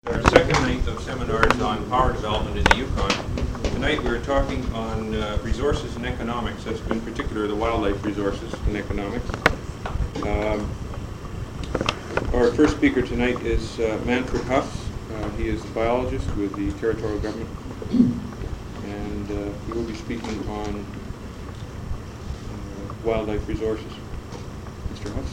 Our second night of seminars on power development in the Yukon. Tonight we're talking on resources and economics, that's in particular the wildlife resources and economics. Our first speaker tonight is Manfred Huss. He is a biologist with the territorial government, and he will be speaking on wildlife resources. Mr. Huss.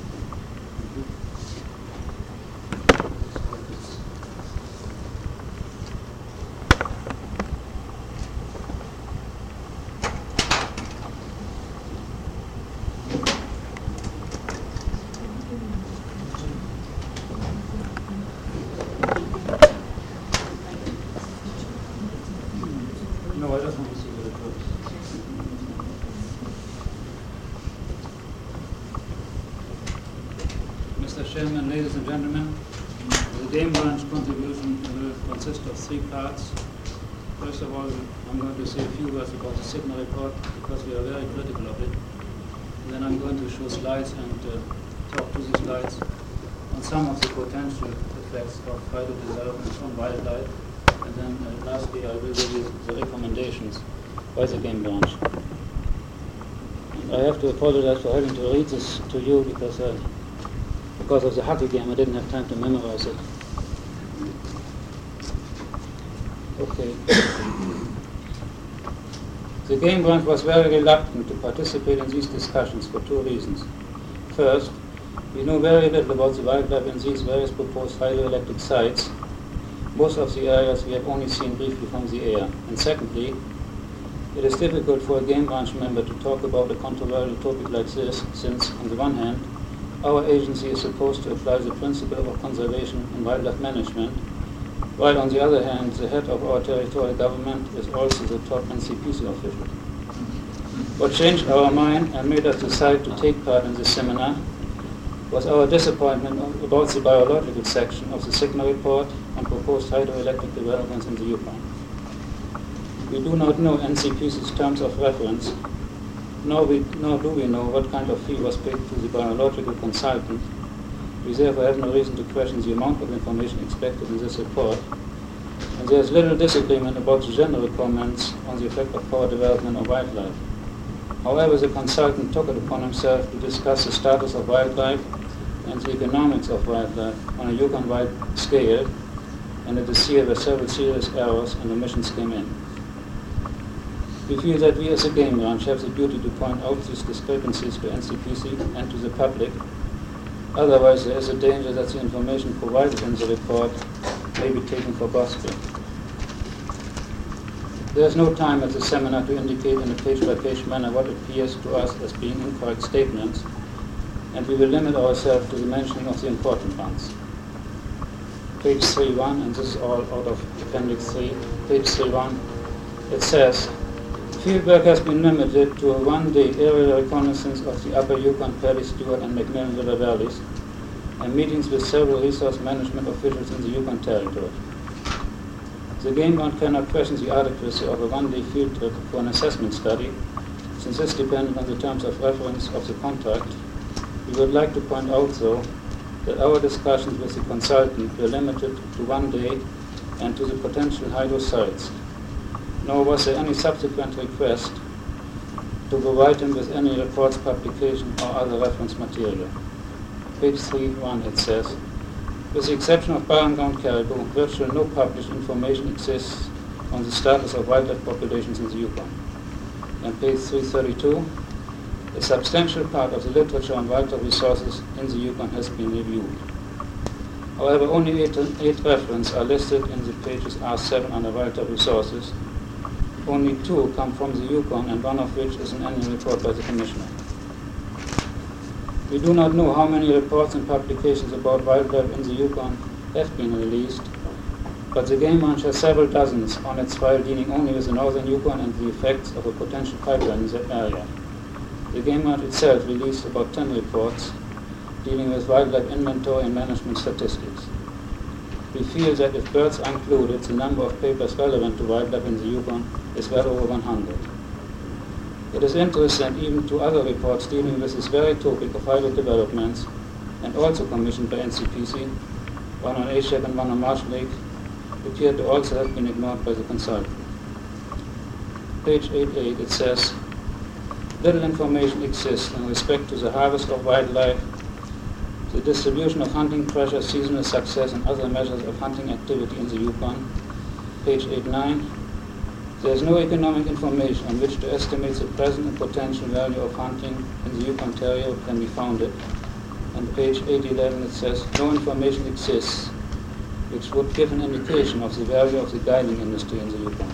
Mr. Chairman, ladies and gentlemen, the Game Branch contribution will consist of three parts. First of all, I'm going to say a few words about the Sigma report because we are very critical of it. And then I'm going to show slides and talk to the slides on some of the potential effects of hydro development on wildlife. And then lastly, I will give you the recommendations by the Game Branch. And I have to apologize for having to read this to you because of the hockey game, I didn't have time to memorize it. Okay. The Game Branch was very reluctant to participate in these discussions for two reasons. First, we know very little about the wildlife in these various proposed hydroelectric sites. Most of the areas we have only seen briefly from the air. And secondly, it is difficult for a Game Branch member to talk about a controversial topic like this, since, on the one hand, our agency is supposed to apply the principle of conservation in wildlife management, while on the other hand, the head of our territorial government is also the top NCPC official. What changed our mind and made us decide to take part in this seminar was our disappointment about the biological section of the Sigma report on proposed hydroelectric developments in the Yukon. We do not know NCPC's terms of reference, nor do we know what kind of fee was paid to the biological consultant. We therefore have no reason to question the amount of information expected in this report, and there is little disagreement about the general comments on the effect of power development on wildlife. However, the consultant took it upon himself to discuss the status of wildlife and the economics of wildlife on a Yukon-wide scale, and it is here where several serious errors and omissions came in. We feel that we as a Game Branch have the duty to point out these discrepancies to NCPC and to the public. Otherwise, there is a danger that the information provided in the report may be taken for gospel. There is no time at the seminar to indicate in a page-by-page manner what appears to us as being incorrect statements, and we will limit ourselves to the mentioning of the important ones. Page 3.1, and this is all out of Appendix 3, page 3.1, it says, fieldwork has been limited to a one-day aerial reconnaissance of the Upper Yukon, Perry, Stewart, and McMillan River valleys, and meetings with several resource management officials in the Yukon Territory. The Game Branch cannot question the adequacy of a one-day field trip for an assessment study, since this depended on the terms of reference of the contract. We would like to point out, though, that our discussions with the consultant were limited to one day and to the potential hydro sites. Nor was there any subsequent request to provide him with any reports, publication, or other reference material. Page 3.1, it says, with the exception of barren ground caribou, virtually no published information exists on the status of wildlife populations in the Yukon. And page 332, a substantial part of the literature on wildlife resources in the Yukon has been reviewed. However, only eight references are listed in the pages R7 under wildlife resources. Only two come from the Yukon, and one of which is an annual report by the Commissioner. We do not know how many reports and publications about wildlife in the Yukon have been released, but the Game Branch has several dozens on its file dealing only with the northern Yukon and the effects of a potential pipeline in that area. The Game Branch itself released about 10 reports dealing with wildlife inventory and management statistics. We feel that if birds are included, the number of papers relevant to wildlife in the Yukon is well over 100. It is interesting even to other reports dealing with this very topic of hydro developments, and also commissioned by NCPC, one on Ashek and one on Marsh Lake, appeared to also have been ignored by the consultant. Page 88, it says, little information exists in respect to the harvest of wildlife, the distribution of hunting pressure, seasonal success, and other measures of hunting activity in the Yukon. Page 89, there is no economic information on which to estimate the present and potential value of hunting in the Yukon Territory can be founded. And page 811 it says, no information exists which would give an indication of the value of the guiding industry in the Yukon.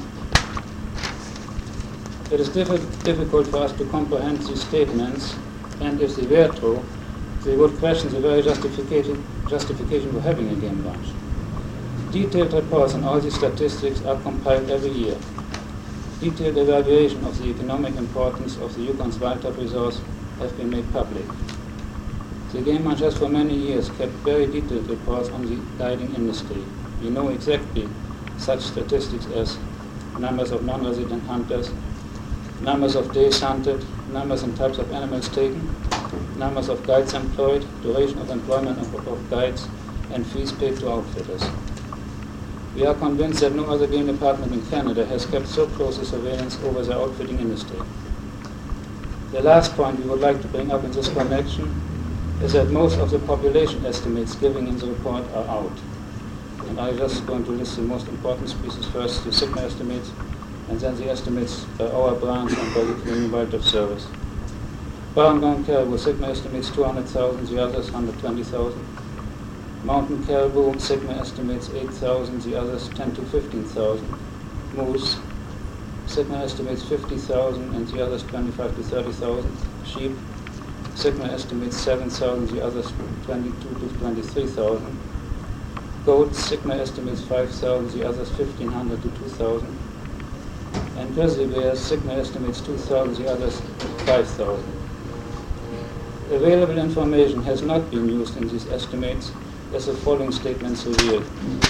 It is difficult for us to comprehend these statements, and if they were true, they would question the very justification for having a game branch. Detailed reports on all these statistics are compiled every year. Detailed evaluation of the economic importance of the Yukon's wildlife resource have been made public. The Game Branch has for many years kept very detailed reports on the guiding industry. We know exactly such statistics as numbers of non-resident hunters, numbers of days hunted, numbers and types of animals taken, numbers of guides employed, duration of employment of guides, and fees paid to outfitters. We are convinced that no other game department in Canada has kept so close a surveillance over the outfitting industry. The last point we would like to bring up in this connection is that most of the population estimates given in the report are out. And I'm just going to list the most important species first, the SIGMA estimates, and then the estimates by our branch and by the Canadian Wildlife Service. Barren caribou, SIGMA estimates 200,000, the others 120,000. Mountain caribou, SIGMA estimates 8,000, the others 10 to 15,000. Moose, SIGMA estimates 50,000 and the others 25 to 30,000. Sheep, SIGMA estimates 7,000, the others 22 to 23,000. Goats, SIGMA estimates 5,000, the others 1,500 to 2,000. And grizzly bears, SIGMA estimates 2,000, the others 5,000. Available information has not been used in these estimates, as the following statements reveal.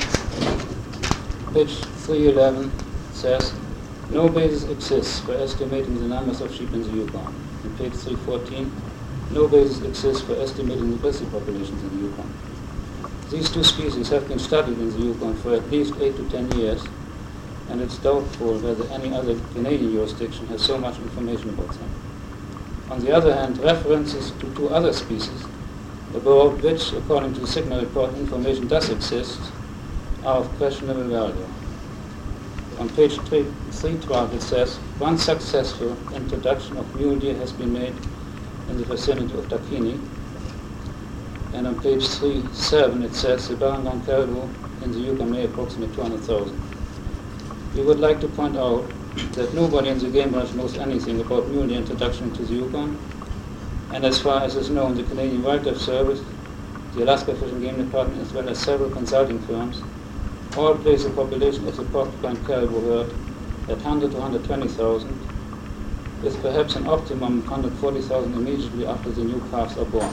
Page 311 says, no basis exists for estimating the numbers of sheep in the Yukon. On page 314, no basis exists for estimating the grizzly populations in the Yukon. These two species have been studied in the Yukon for at least 8 to 10 years, and it's doubtful whether any other Canadian jurisdiction has so much information about them. On the other hand, references to two other species, about which, according to the SIGMA report, information does exist, are of questionable value. On page 312 it says, one successful introduction of mule deer has been made in the vicinity of Dakini. And on page 37 it says, the barren caribou in the Yukon may approximate 200,000. We would like to point out that nobody in the Game Branch knows anything about mule deer introduction to the Yukon, and as far as is known, the Canadian Wildlife Service, the Alaska Fish and Game Department, as well as several consulting firms, all place the population of the porcupine caribou herd at 100 to 120,000, with perhaps an optimum of 140,000 immediately after the new calves are born.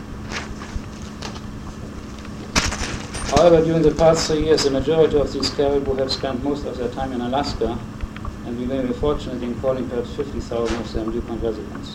However, during the past 3 years, the majority of these caribou have spent most of their time in Alaska, and we may be fortunate in calling perhaps 50,000 of them Yukon residents.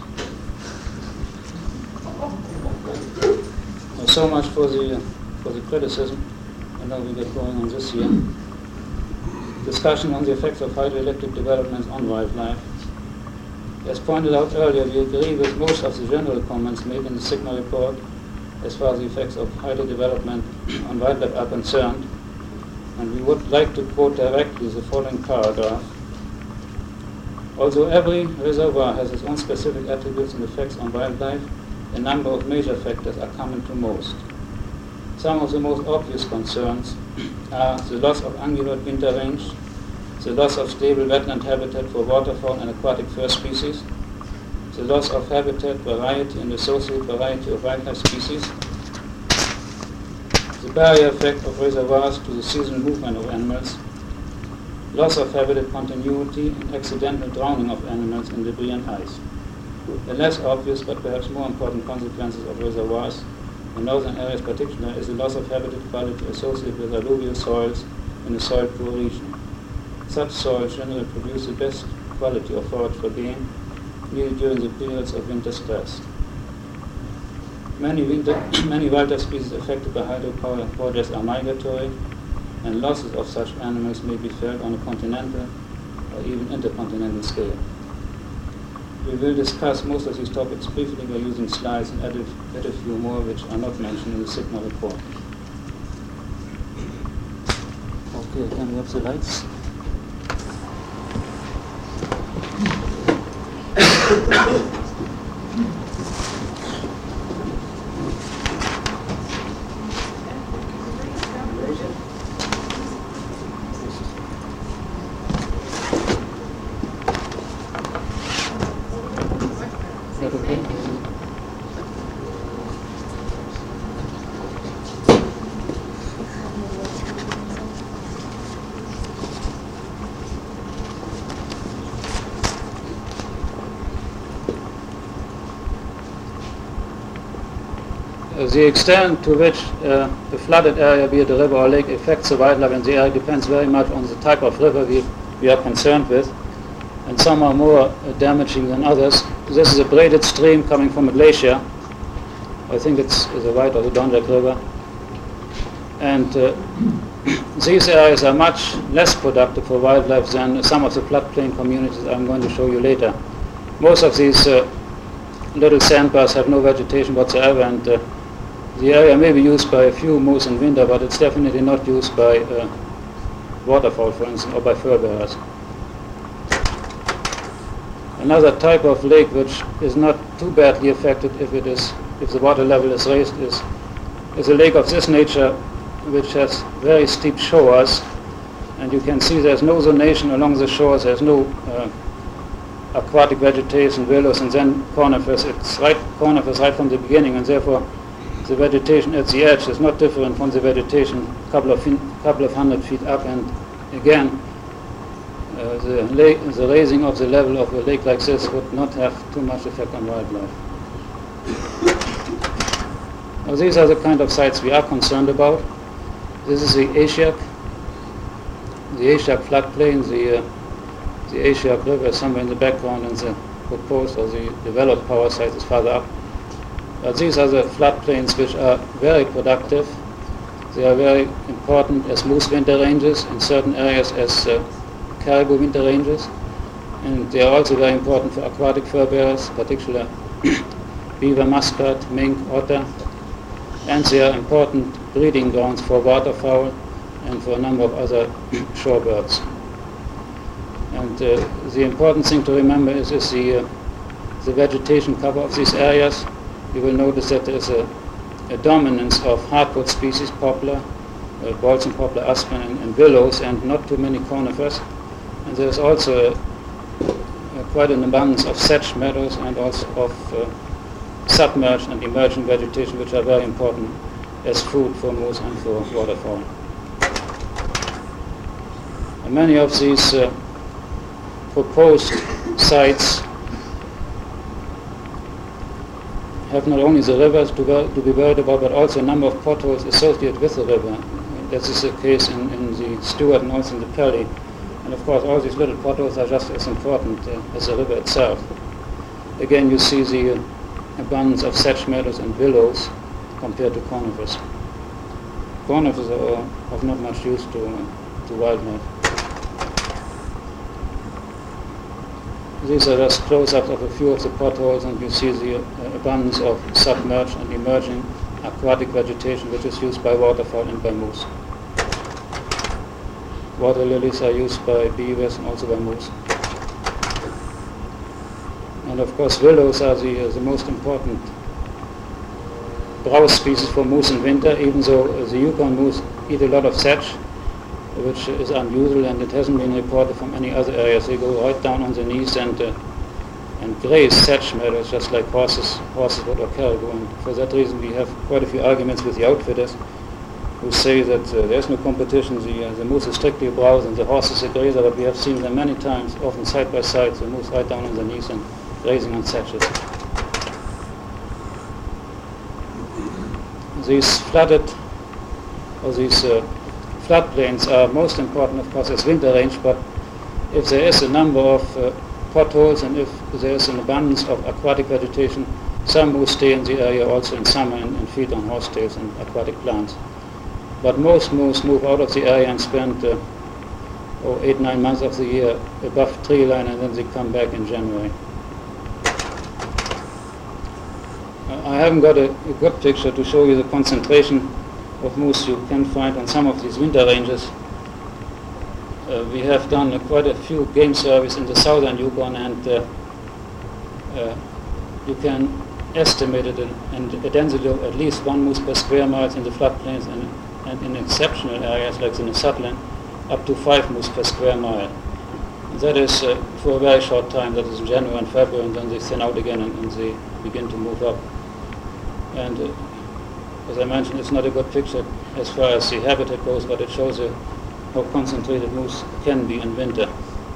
So much for the criticism, and now we get going on this here. Discussion on the effects of hydroelectric developments on wildlife. As pointed out earlier, we agree with most of the general comments made in the SIGMA report as far as the effects of hydro development on wildlife are concerned, and we would like to quote directly the following paragraph. Although every reservoir has its own specific attributes and effects on wildlife, a number of major factors are common to most. Some of the most obvious concerns are the loss of ungulate winter range, the loss of stable wetland habitat for waterfowl and aquatic fur species, the loss of habitat variety and associated variety of wildlife species, the barrier effect of reservoirs to the seasonal movement of animals, loss of habitat continuity and accidental drowning of animals in debris and ice. The less obvious but perhaps more important consequences of reservoirs, in northern areas particularly, is the loss of habitat quality associated with alluvial soils in a soil-poor region. Such soils generally produce the best quality of forage for game needed during the periods of winter stress. Many wildlife species affected by hydropower projects are migratory, and losses of such animals may be felt on a continental or even intercontinental scale. We will discuss most of these topics briefly by using slides and add a few more which are not mentioned in the Sigma report. Okay, can we have the lights? The extent to which the flooded area, be it a river or lake, affects the wildlife in the area depends very much on the type of river we are concerned with, and some are more damaging than others. This is a braided stream coming from a glacier. I think it's the White or the Donjak River. And these areas are much less productive for wildlife than some of the floodplain communities I'm going to show you later. Most of these little sandbars have no vegetation whatsoever, and the area may be used by a few moose in winter, but it's definitely not used by waterfowl, for instance, or by fur bearers. Another type of lake which is not too badly affected if the water level is raised is a lake of this nature, which has very steep shores, and you can see there's no zonation along the shores. There's no aquatic vegetation, willows, and then conifers. It's conifers right from the beginning, and therefore the vegetation at the edge is not different from the vegetation a couple of hundred feet up. And again, the raising of the level of a lake like this would not have too much effect on wildlife. Now, these are the kind of sites we are concerned about. This is the Asiak floodplain. The Asiak River is somewhere in the background, and the proposed or the developed power site is farther up. These are the floodplains which are very productive. They are very important as moose winter ranges, in certain areas as caribou winter ranges, and they are also very important for aquatic fur bearers, particularly beaver, muskrat, mink, otter, and they are important breeding grounds for waterfowl and for a number of other shorebirds. And the important thing to remember is the vegetation cover of these areas. You will notice that there is a dominance of hardwood species, poplar, balsam poplar, aspen, and willows, and not too many conifers. And there is also quite an abundance of sedge meadows and also of submerged and emerging vegetation, which are very important as food for moose and for waterfowl. And many of these proposed sites have not only the rivers to be worried about, but also a number of potholes associated with the river. That is the case in the Stewart and also in the Pelly. And of course, all these little potholes are just as important as the river itself. Again, you see the abundance of sedge meadows and willows compared to conifers. Conifers are of not much use to wildlife. These are just close-ups of a few of the potholes, and you see the abundance of submerged and emerging aquatic vegetation, which is used by waterfowl and by moose. Water lilies are used by beavers and also by moose. And of course, willows are the most important browse species for moose in winter, even though the Yukon moose eat a lot of sedge, which is unusual, and it hasn't been reported from any other areas. They go right down on their knees and graze sedge meadows just like horses would or caribou. And for that reason, we have quite a few arguments with the outfitters who say that there's no competition. The moose is strictly a browse and the horse is a grazer, but we have seen them many times, often side by side, the moose right down on their knees and grazing on sedges. These floodplains are most important, of course, as winter range, but if there is a number of potholes and if there is an abundance of aquatic vegetation, Some moose stay in the area also in summer and feed on horsetails and aquatic plants. But most moose move out of the area and spend 8-9 months of the year above tree line, and then they come back in January. I haven't got a good picture to show you the concentration of moose you can find on some of these winter ranges. We have done quite a few game surveys in the southern Yukon, and you can estimate it in a density of at least 1 moose per square mile in the floodplains, and in exceptional areas like in the Sutherland, up to 5 moose per square mile. That is for a very short time, that is in January and February, and then they thin out again and they begin to move up. And as I mentioned, it's not a good picture as far as the habitat goes, but it shows how concentrated moose can be in winter.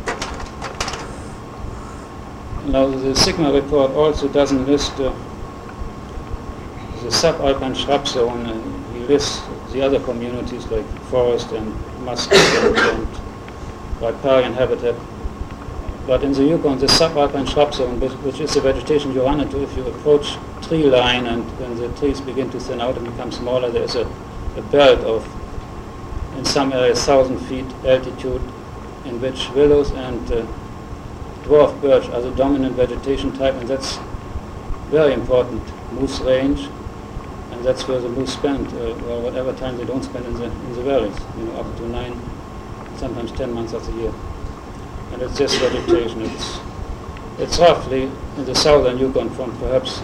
Now the Sigma report also doesn't list the subalpine shrub zone. He lists the other communities like forest and musky and riparian habitat. But in the Yukon, the subalpine shrub zone, which is the vegetation you run into if you approach tree line, and when the trees begin to thin out and become smaller, there's a belt of, in some areas, 1,000 feet altitude, in which willows and dwarf birch are the dominant vegetation type, and that's very important moose range, and that's where the moose spend, whatever time they don't spend in the valleys, up to 9, sometimes 10 months of the year. And it's this vegetation. It's roughly in the southern Yukon from perhaps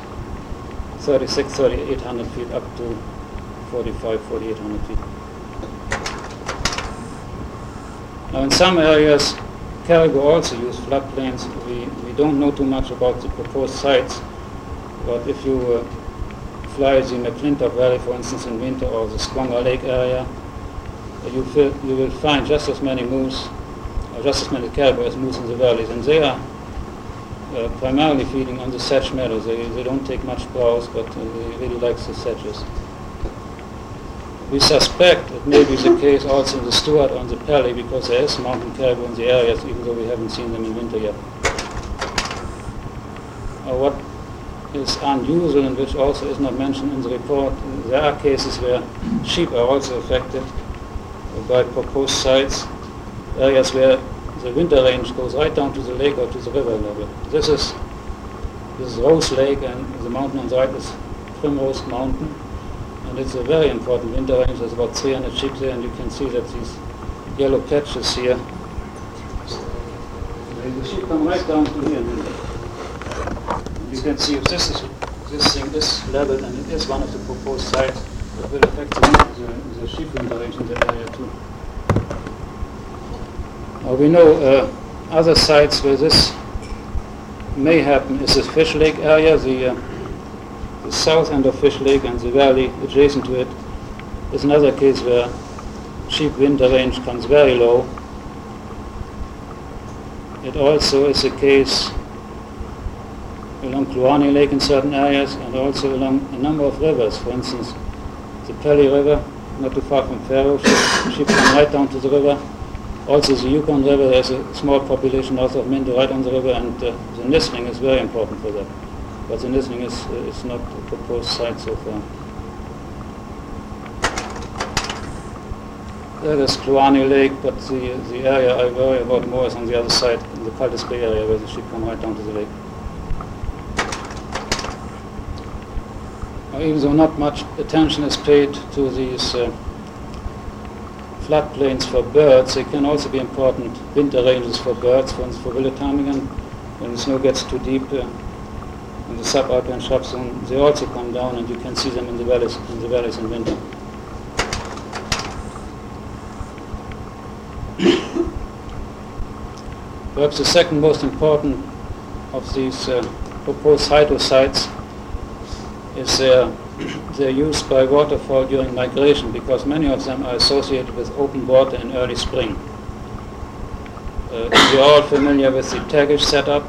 3,800 feet up to 4,800 feet. Now in some areas, Caribou also use floodplains. We don't know too much about the proposed sites, but if you fly the McClintock Valley, for instance, in winter, or the Squanger Lake area, you will find just as many moose, or just as many caribou as moose in the valleys, and they are primarily feeding on the sedge meadows. They don't take much browse, but they really like the sedges. We suspect it may be the case also in the Stewart on the Pelly, because there is mountain caribou in the areas, even though we haven't seen them in winter yet. What is unusual, and which also is not mentioned in the report, there are cases where sheep are also affected by proposed sites, areas where the winter range goes right down to the lake or to the river level. This is Rose Lake, and the mountain on the right is Primrose Mountain, and it's a very important winter range. There's about 300 sheep there, and you can see that these yellow patches here, the sheep come right down to here. You can see if this thing is leveled, and it is one of the proposed sites, it will affect the sheep winter range in that area too. We know other sites where this may happen is the Fish Lake area. The south end of Fish Lake and the valley adjacent to it is another case where sheep winter range comes very low. It also is a case along Kluane Lake in certain areas, and also along a number of rivers. For instance, the Pelly River, not too far from Faro, sheep come right down to the river. Also the Yukon River, there's a small population north of Minto right on the river, and the nistling is very important for that. But the nistling is not a proposed site so far. There is Kluane Lake, but the area I worry about more is on the other side, in the Caldas Bay area, where the sheep come right down to the lake. Even though not much attention is paid to these floodplains for birds, they can also be important winter ranges for birds. For instance, for willow ptarmigan, when the snow gets too deep in the subalpine shrub zone, they also come down, and you can see them in the valleys in winter. Perhaps the second most important of these proposed hydro sites is their use by waterfowl during migration, because many of them are associated with open water in early spring. We're all familiar with the Tagish setup.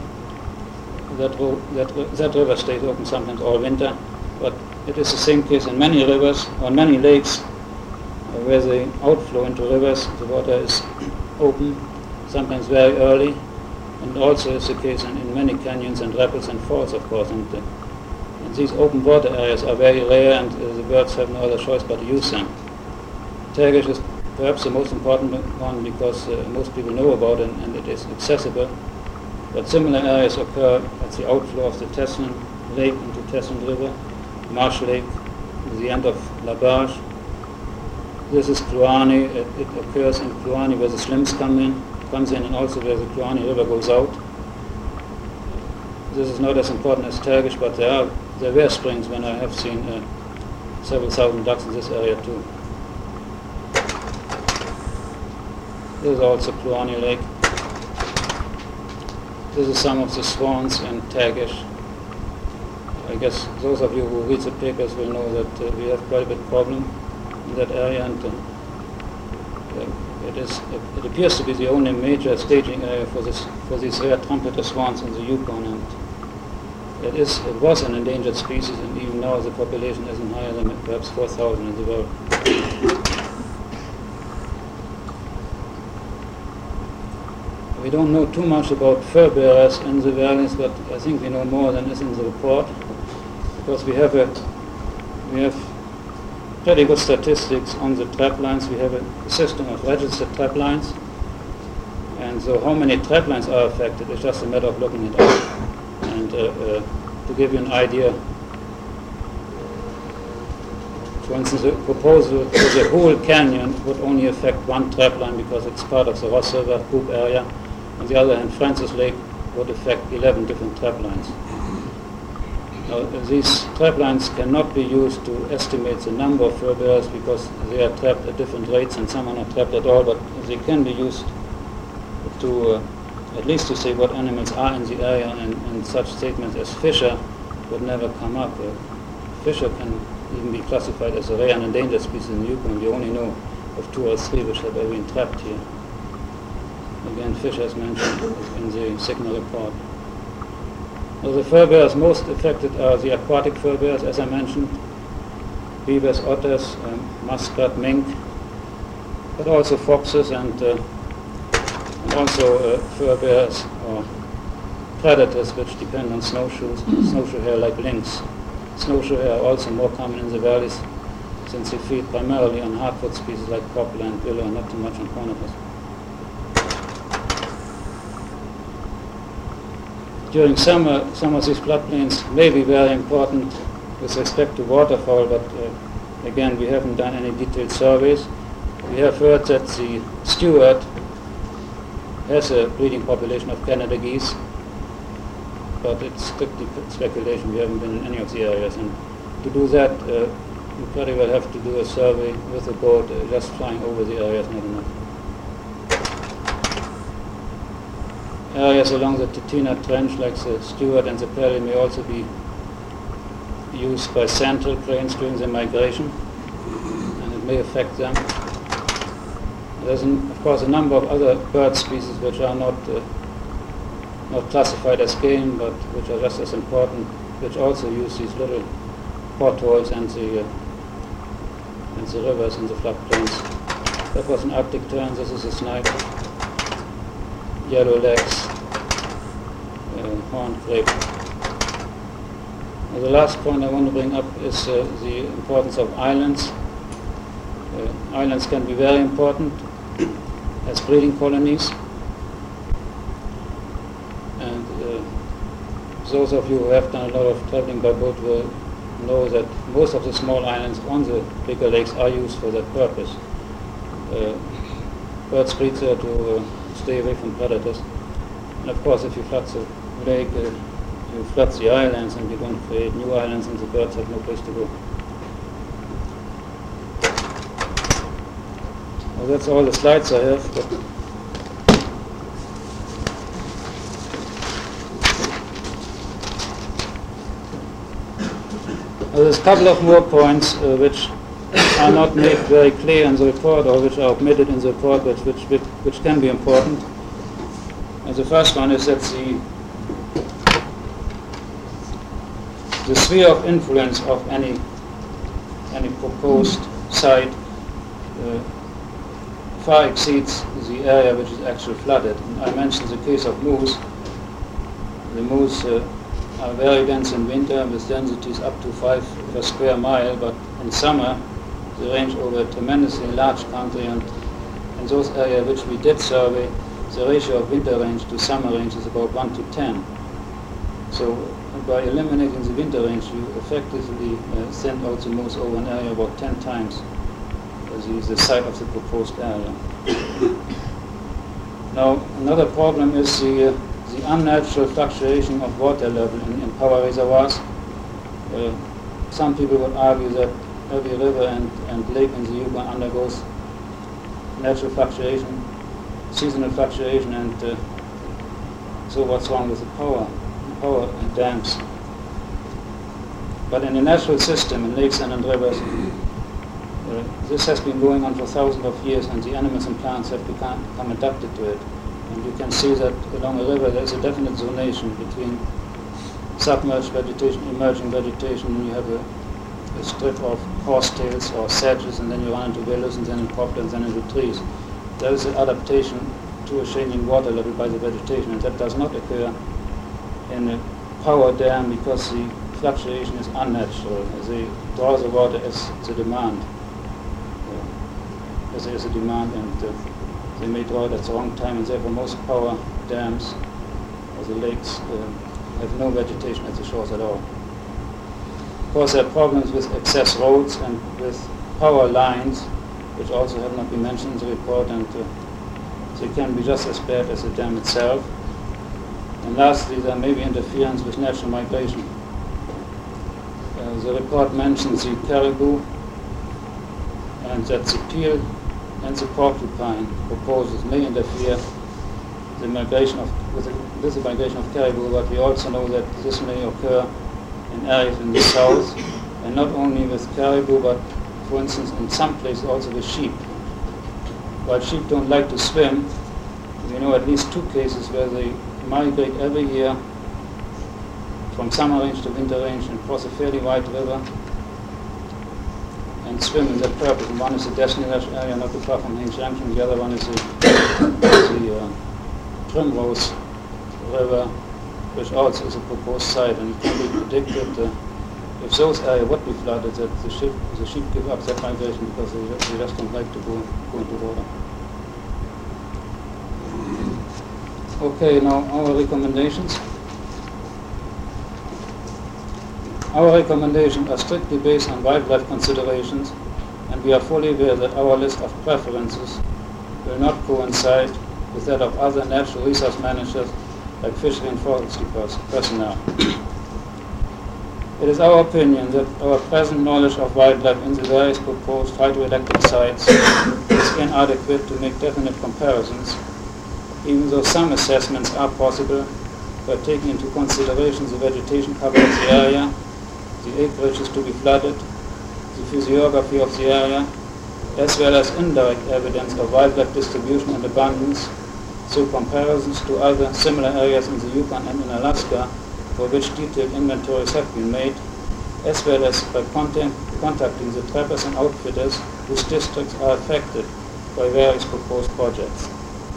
That river stays open sometimes all winter, but it is the same case in many rivers or many lakes where the outflow into rivers, the water is open, sometimes very early, and also is the case in many canyons and rapids and falls, of course. And these open water areas are very rare, and the birds have no other choice but to use them. Tergish is perhaps the most important one because most people know about it and it is accessible. But similar areas occur at the outflow of the Teslin Lake into Teslin River, Marsh Lake, the end of La Barge. This is Kluane. It occurs in Kluane where the slims comes in, and also where the Kluane River goes out. This is not as important as Tergish, but there were springs when I have seen several thousand ducks in this area too. This is also Kluane Lake. This is some of the swans in Tergish. I guess those of you who read the papers will know that we have quite a big problem in that area, and it appears to be the only major staging area for these rare trumpeter swans in the Yukon, and it was an endangered species, and even now the population isn't higher than perhaps 4,000 in the world. We don't know too much about fur bearers in the valleys, but I think we know more than is in the report, because we have pretty good statistics on the trap lines. We have a system of registered trap lines, and so how many trap lines are affected is just a matter of looking it up. And to give you an idea, for instance, the proposal for the whole canyon would only affect one trap line because it's part of the Ross River Coupe area. On the other hand, Francis Lake would affect 11 different trap lines. Now, these trap lines cannot be used to estimate the number of fur bearers because they are trapped at different rates, and some are not trapped at all, but they can be used to at least to say what animals are in the area, and such statements as fisher would never come up. Fisher can even be classified as a rare and endangered species in the Yukon. We only know of 2 or 3 which have ever been trapped here. Again, fish as mentioned in the signal report. Now, the fur bearers most affected are the aquatic fur bearers, as I mentioned, beavers, otters, muskrat, mink, but also foxes and also fur bearers or predators which depend on snowshoe hare like lynx. Snowshoe hare are also more common in the valleys since they feed primarily on hardwood species like poplar and willow and not too much on conifers. During summer, some of these floodplains may be very important with respect to waterfowl, but again, we haven't done any detailed surveys. We have heard that the Stewart has a breeding population of Canada geese, but it's strictly speculation. We haven't been in any of the areas, and to do that, you probably will have to do a survey with a boat. Just flying over the area is not enough. Areas along the Titina Trench, like the Stewart and the Perry, may also be used by sandhill cranes during their migration, and it may affect them. There's, of course, a number of other bird species which are not classified as game, but which are just as important, which also use these little potholes and the rivers and the floodplains. That was an Arctic tern. This is a snipe. Yellow legs, horned grape. The last point I want to bring up is the importance of islands. Islands can be very important as breeding colonies, and those of you who have done a lot of traveling by boat will know that most of the small islands on the bigger lakes are used for that purpose. Birds breed there to stay away from predators. And of course, if you flood the lake, you flood the islands and you don't create new islands, and the birds have no place to go. Well, that's all the slides I have. But there's a couple of more points which are not made very clear in the report, or which are omitted in the report, but which can be important. And the first one is that the sphere of influence of any proposed site far exceeds the area which is actually flooded. And I mentioned the case of moose. The moose are very dense in winter with densities up to 5 per square mile, but in summer they range over a tremendously large country, and in those areas which we did survey, the ratio of winter range to summer range is about 1 to 10. So by eliminating the winter range, you effectively send out the moose over an area about 10 times the site of the proposed area. Now, another problem is the unnatural fluctuation of water level in power reservoirs. Some people would argue that every river and lake in the Yukon undergoes natural fluctuation, seasonal fluctuation, and so what's wrong with the power dams? But in a natural system, in lakes and in rivers, this has been going on for thousands of years, and the animals and plants have become adapted to it. And you can see that along a river there is a definite zonation between submerged vegetation, emerging vegetation, and you have a strip of horsetails or sedges, and then you run into willows, and then in poplars, and then into trees. There is an adaptation to a changing water level by the vegetation, and that does not occur in a power dam because the fluctuation is unnatural. They draw the water as the demand. As there is a demand, and they may draw it at the wrong time, and therefore most power dams or the lakes have no vegetation at the shores at all. Of course, there are problems with access roads and with power lines, which also have not been mentioned in the report, and they can be just as bad as the dam itself. And lastly, there may be interference with natural migration. The report mentions the caribou, and that the teal and the porcupine proposals may interfere with the migration of caribou, but we also know that this may occur in areas in the south, and not only with caribou, but for instance in some places also with sheep. While sheep don't like to swim, we know at least 2 cases where they migrate every year from summer range to winter range and cross a fairly wide river and swim in that purpose. And one is the Destiny area not too far from Haines Junction, the other one is the Primrose River, which also is a proposed site, and it can be predicted if those areas would be flooded that the sheep give up that migration because they just don't like to go into water. Okay, now our recommendations. Our recommendations are strictly based on wildlife considerations, and we are fully aware that our list of preferences will not coincide with that of other natural resource managers like fishery and forestry personnel. It is our opinion that our present knowledge of wildlife in the various proposed hydroelectric sites is inadequate to make definite comparisons, even though some assessments are possible by taking into consideration the vegetation cover of the area, the acreages to be flooded, the physiography of the area, as well as indirect evidence of wildlife distribution and abundance through comparisons to other similar areas in the Yukon and in Alaska for which detailed inventories have been made, as well as by contacting the trappers and outfitters whose districts are affected by various proposed projects.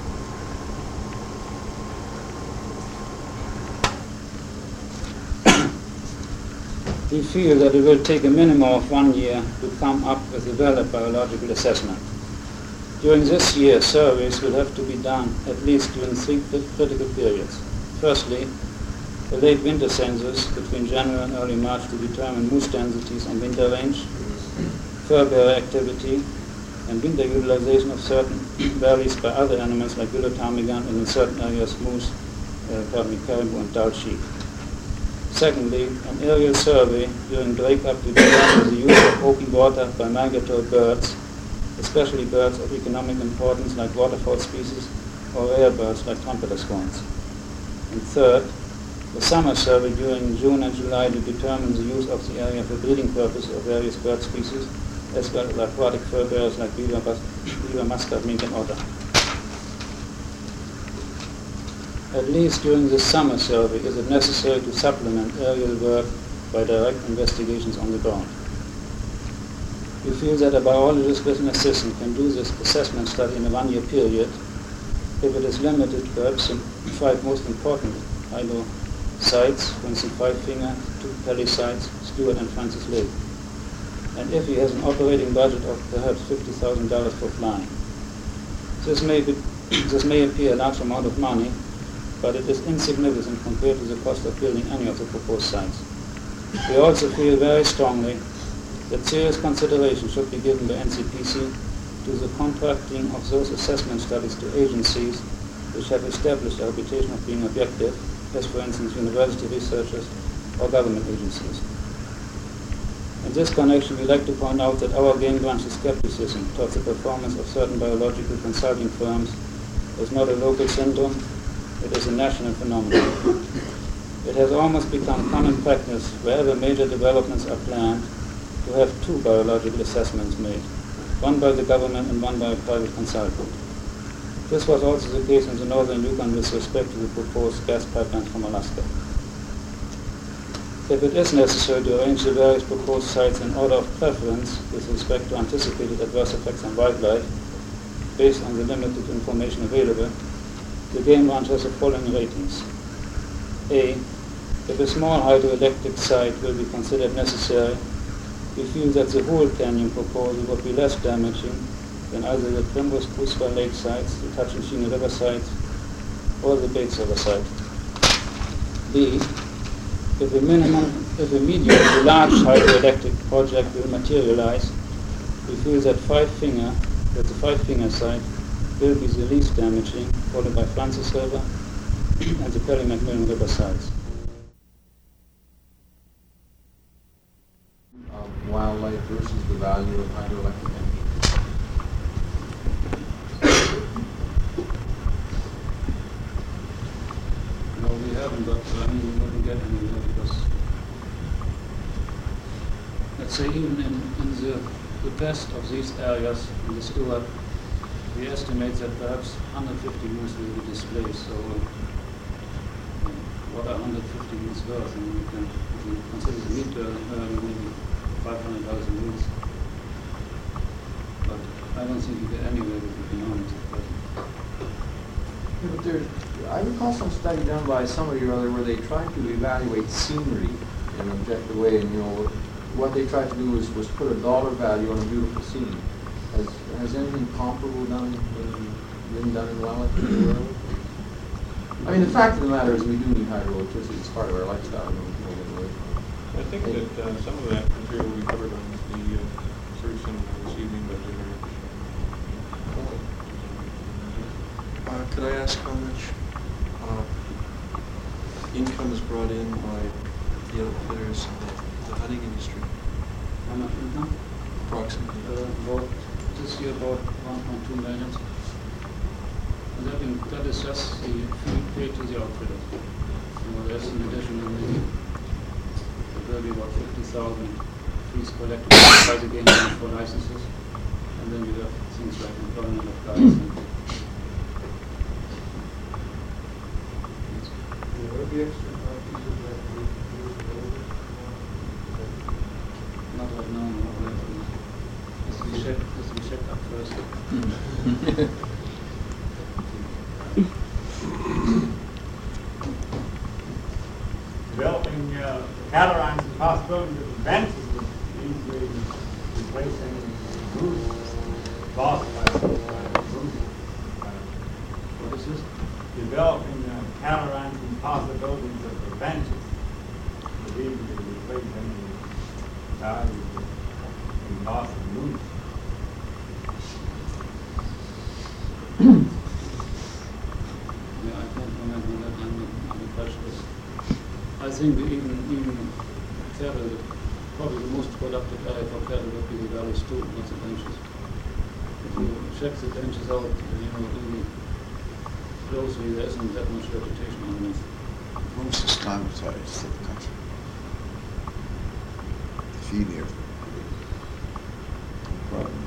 We feel that it will take a minimum of 1 year to come up with a valid biological assessment. During this year, surveys will have to be done at least during 3 critical periods. Firstly, the late winter census between January and early March to determine moose densities and winter range, fur-bearer activity, and winter utilization of certain valleys by other animals like willow ptarmigan, and in certain areas moose, caribou, and dull sheep. Secondly, an aerial survey during breakup to determine the use of open water by migratory birds, especially birds of economic importance like waterfowl species or rare birds like trumpeter swans. And third, the summer survey during June and July to determine the use of the area for breeding purposes of various bird species, as well as aquatic fur bearers like beaver, muskrat, mink, and otter. At least during this summer survey is it necessary to supplement aerial work by direct investigations on the ground. We feel that a biologist with an assistant can do this assessment study in a 1-year period if it is limited to perhaps the 5 most important sites, for instance, Five Finger, 2 Pelly sites, Stewart and Francis Lake. And if he has an operating budget of perhaps $50,000 for flying. This may appear a large amount of money, but it is insignificant compared to the cost of building any of the proposed sites. We also feel very strongly that serious consideration should be given by NCPC to the contracting of those assessment studies to agencies which have established a reputation of being objective, as for instance university researchers or government agencies. In this connection, we'd like to point out that our game branch's skepticism towards the performance of certain biological consulting firms is not a local syndrome, it is a national phenomenon. It has almost become common practice wherever major developments are planned to have 2 biological assessments made, one by the government and one by a private consultant. This was also the case in the northern Yukon with respect to the proposed gas pipelines from Alaska. If it is necessary to arrange the various proposed sites in order of preference with respect to anticipated adverse effects on wildlife, based on the limited information available, the game branch has the following ratings. A. If a small hydroelectric site will be considered necessary, we feel that the whole canyon proposal would be less damaging than either the Primrose Kuswa Lake sites, the Tachinchini River sites, or the Bates River site. B. If a medium to large hydroelectric project will materialize, we feel that the Five Finger site will be the least damaging, followed by Francis River and the Perry McMillan River sites. Wildlife versus the value of hydroelectric energy. No, we haven't, but we wouldn't get anywhere because, let's say, even in the best of these areas, in the Stewart, we estimate that perhaps 150 moose will be displaced. So, what are 150 moose worth? I mean, if we consider the meat maybe 500,000 moose. But I don't think you get anywhere with economics at present. Yeah, but I recall some study done by somebody or other where they tried to evaluate scenery in an objective way, and what they tried to do was put a dollar value on a beautiful scene. Has anything comparable been done in Wellington in the world? I mean, the fact of the matter is we do need hydroelectricity. It's part of our lifestyle. I think that some of that material we covered on the solution this evening, but could I ask how much income is brought in by the outfitters and the hunting industry? How much income? Approximately. This year about 1.2 million. And that is just the fee paid to the outfitters. There's an additional there will be about 50,000 fees collected by the game branch for licenses. And then you have things like employment of guides. Will the extra pieces that we Not right now, no. Has to be checked up first. Developing cataracts and possibilities of advances with easily replacing moose lost by moose. What is this? Developing cataracts and possibilities of advances with easily replacing values in loss of moose. Yeah, I can't comment on that. I'm the prejudice. I think even cattle, probably the most productive area for cattle would be the valleys too, not the benches. If you check the benches out, really closely, there isn't that much vegetation underneath. Most acclimatized to the country. Feed here. No problem.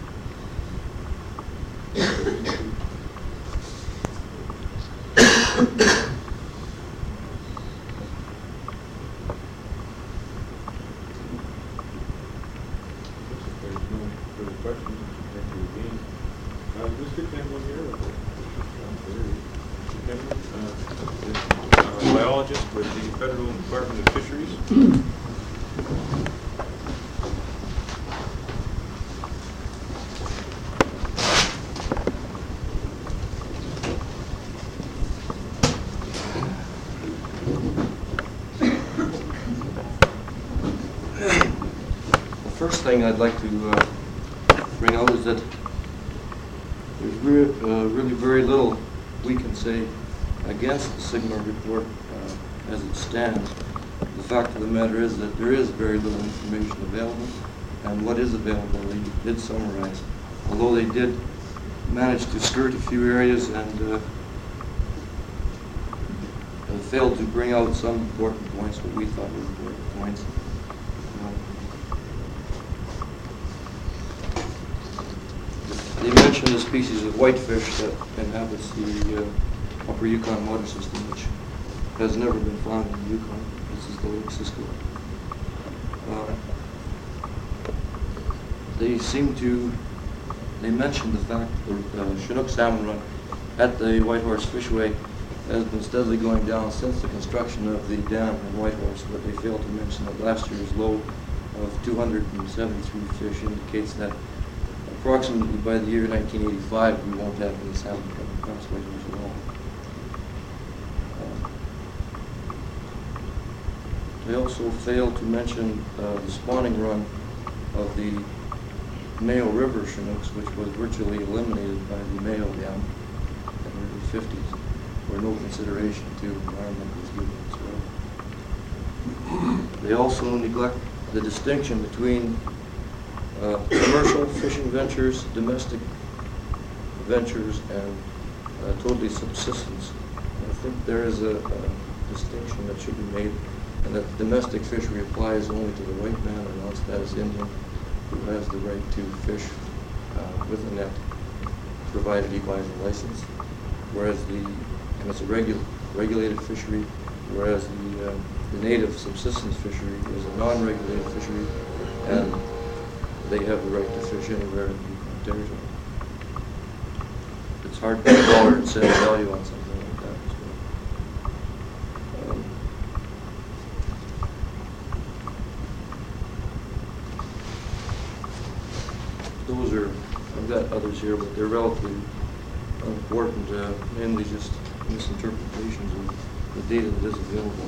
there's no further questions. Thank you again. Mr. Campbell here. Mr. Campbell, by all biologist with the Federal Department of Fisheries. The first thing I'd like to bring out is that there's really very little we can say against the SIGMA report as it stands. The fact of the matter is that there is very little information available, and what is available they did summarize. Although they did manage to skirt a few areas and failed to bring out some important points, what we thought were important points. They mentioned a species of whitefish that inhabits the upper Yukon water system, which has never been found in the Yukon. This is the Lake Cisco. They mentioned the fact that the Chinook salmon run at the Whitehorse Fishway has been steadily going down since the construction of the dam at Whitehorse, but they failed to mention that last year's low of 273 fish indicates that approximately by the year 1985 we won't have any salmon coming across Whitehorse at all. They also failed to mention the spawning run of the Mayo River Chinooks, which was virtually eliminated by the Mayo Dam in the early 50s, where no consideration to environment was given as well. They also neglect the distinction between commercial fishing ventures, domestic ventures, and totally subsistence. I think there is a distinction that should be made, and that domestic fishery applies only to the white man or non-status Indian who has the right to fish with a net, provided he buys a license. Whereas and it's a regulated fishery, whereas the native subsistence fishery is a non-regulated fishery, and they have the right to fish anywhere in the Yukon territory. It's hard to put a dollar and cent value on something like that as well. Those are, I've got others here, but they're relatively unimportant, mainly just misinterpretations of the data that is available.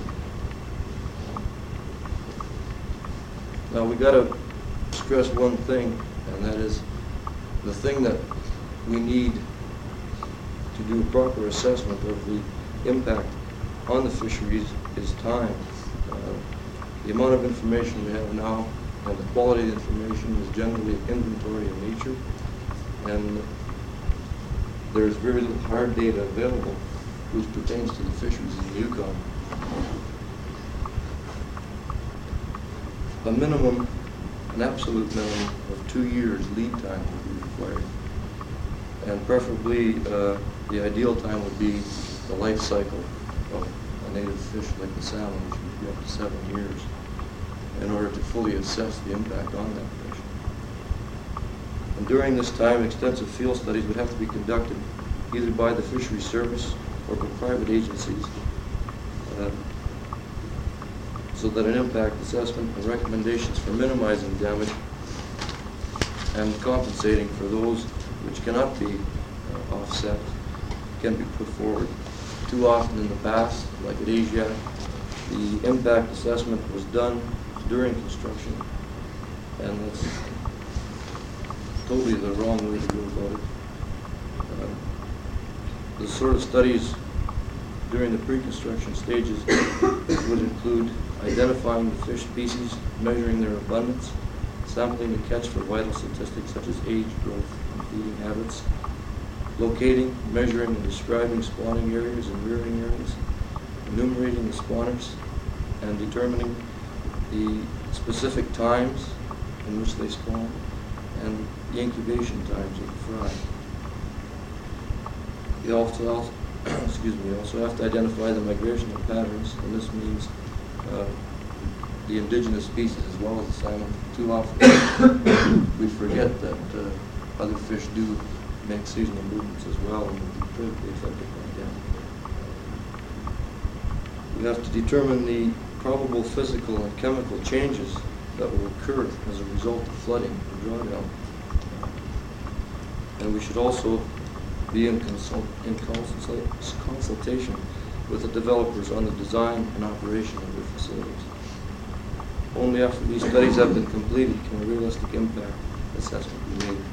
Now we got to stress one thing, and that is the thing that we need to do a proper assessment of the impact on the fisheries is time. The amount of information we have now and the quality of the information is generally inventory in nature, and there's very little hard data available which pertains to the fisheries in the Yukon. A minimum, an absolute minimum of 2 years lead time would be required. And preferably, the ideal time would be the life cycle of a native fish like the salmon, which would be up to 7 years, in order to fully assess the impact on that fish. And during this time, extensive field studies would have to be conducted either by the Fisheries Service or by private agencies, so that an impact assessment and recommendations for minimizing damage and compensating for those which cannot be offset can be put forward. Too often in the past, like at Asiatic, the impact assessment was done during construction, and that's totally the wrong way to go about it. The sort of studies during the pre-construction stages would include identifying the fish species, measuring their abundance, sampling the catch for vital statistics such as age, growth, and feeding habits, locating, measuring, and describing spawning areas and rearing areas, enumerating the spawners, and determining the specific times in which they spawn, and the incubation times of the fry. You also, you also have to identify the migrational patterns, and this means the indigenous species as well as the salmon. Too often we forget that other fish do make seasonal movements as well and would be critically affected by We have to determine the probable physical and chemical changes that will occur as a result of flooding and drawdown. And we should also be in consultation with the developers on the design and operation of their facilities. Only after these studies have been completed can a realistic impact assessment be made.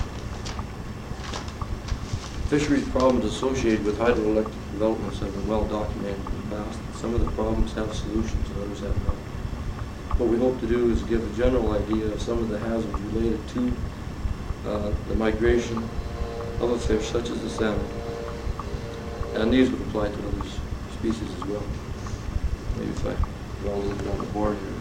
Fisheries problems associated with hydroelectric developments have been well documented in the past. Some of the problems have solutions and others have not. What we hope to do is give a general idea of some of the hazards related to the migration of a fish such as the salmon. And these would apply to other species as well. Maybe if I draw a little bit on the board here.